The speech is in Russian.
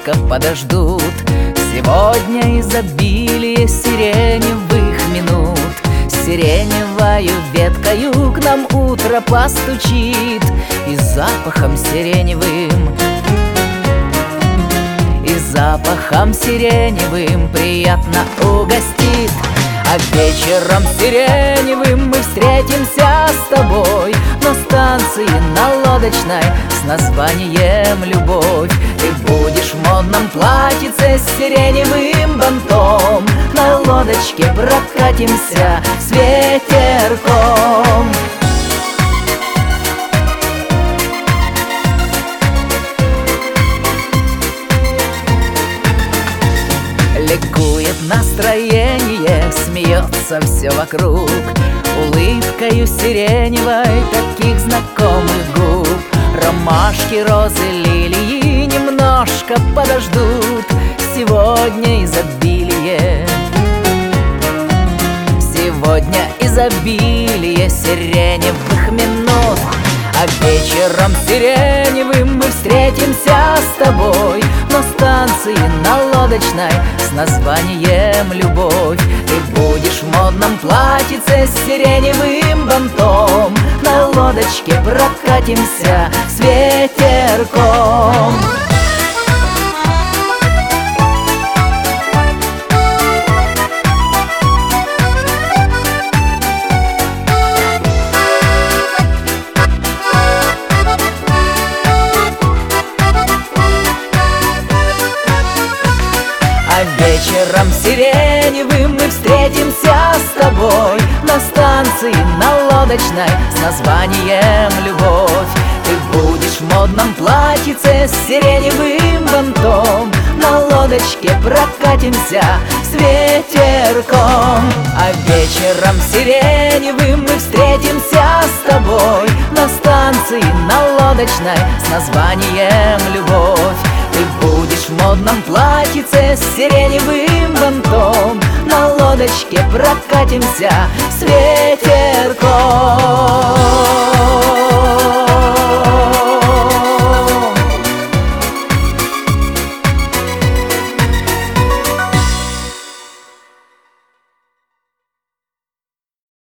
немножко подождут. Сегодня изобилие сиреневых минут. Сиреневою веткою к нам утро постучит, и запахом сиреневым, и запахом сиреневым приятно угостит. А вечером сиреневым мы встретимся с тобой на станции, на лодочной, с названием «Любовь». Ты будешь в модном платьице с сиреневым бантом, на лодочке прокатимся с ветерком. Ликует настроение, смеется все вокруг улыбкою сиреневой таких знакомых губ. Ромашки, розы, лилии немножко подождут. Сегодня изобилие, сегодня изобилие сиреневых минут. А вечером сиреневым мы встретимся с тобой на станции, на лодочной, с названием «Любовь». Ты будешь в модном платьице с сиреневым бантом, на лодочке прокатимся с ветерком. А вечером сиреневым мы встретимся с тобой на станции, на лодочной, с названием «Любовь». Ты будешь в модном платьице с сиреневым бантом, на лодочке прокатимся с ветерком. А вечером сиреневым мы встретимся с тобой на станции, на лодочной, с названием «Любовь». Ты будешь в модном платьице с сиреневым бантом, на лодочке прокатимся с ветерком.